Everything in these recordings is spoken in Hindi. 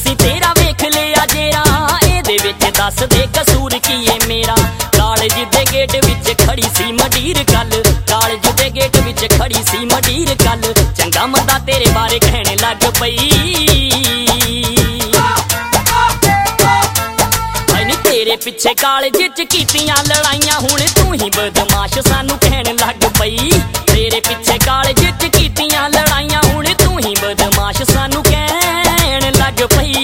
असी तेरा वेख लिया जेरा, एदे विच दस दे कसूर की है मेरा। कालेज दे गेट विच खड़ी सी मडीर कल, कालेज दे गेट विच खड़ी सी मडीर कल, चंगा मंदा तेरे बारे कहने लग पई। तेरे पिछे कालेज च कीतियां लड़ाइयां, हुण तू ही बदमाश सानू कहने लग पई। तेरे पिछे कालेज च कीतियां लड़ाइयां, हुण तू ही बदमाश सानू कहने लग पई।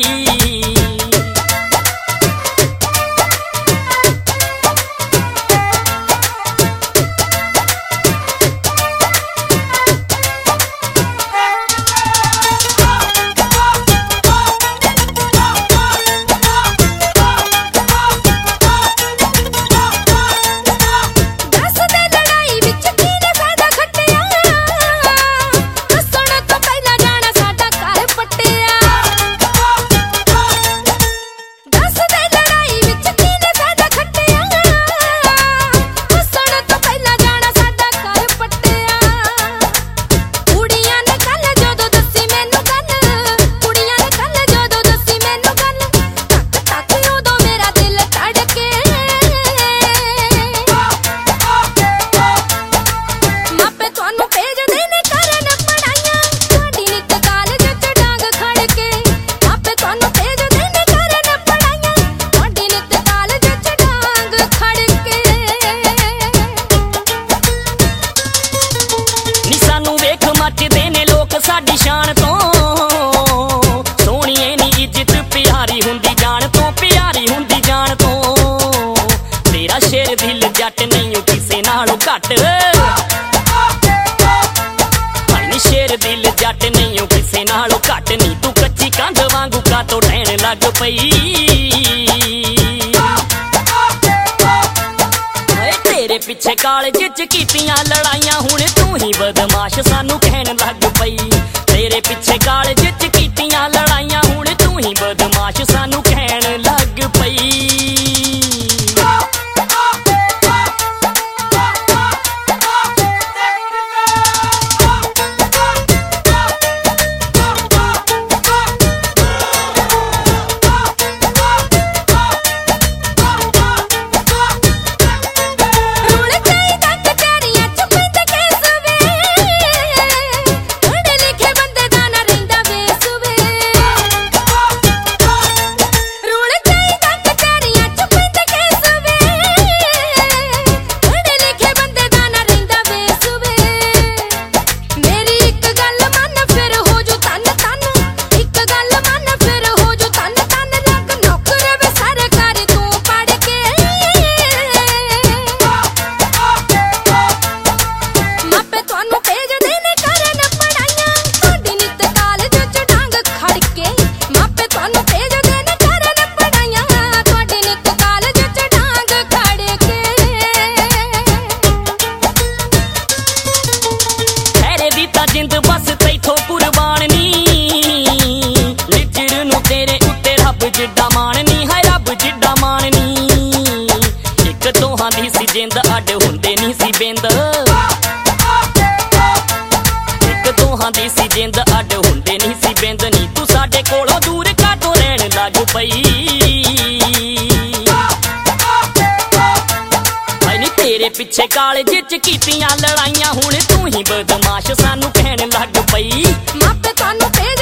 मचदे ने लोग साडी शान तो, सोहणीए नी इज्जत प्यारी हुंदी जान तो, प्यारी हुंदी जान तो। तेरा शेर दिल जट नहीं किसे नालों घट, भाई शेर दिल जट नहीं किसे नालों घट नी। तू कच्ची कंध वांगू का तो ढहण लग पई। तेरे पिछे कालेज च कीतियां लड़ाइयां, हुण तू ही बदमाश सानू कहन लग पई। तेरे पिछे कालेज च कीतियां लड़ाइयां, हुण तू ही बदमाश सानू कहन लग पई। जिंद बस तैथों कुर्बान नी, लिजर नू तेरे उत्ते रब जिड्डा मान नी, है रब जिड्डा मान नी। एक दोहां दी सी जिंद अड हुंदे नी सी बिंद, एक दोहां दी सी जिंद अड हुंदे नी सी बिंद नी। तू साडे कोलों दूर काटों रहन लग पई। तेरे पिछे कालेज च कीतियां लड़ाइयां, हुण तू ही बदमाश सानू कहन लग पई। मापे तानू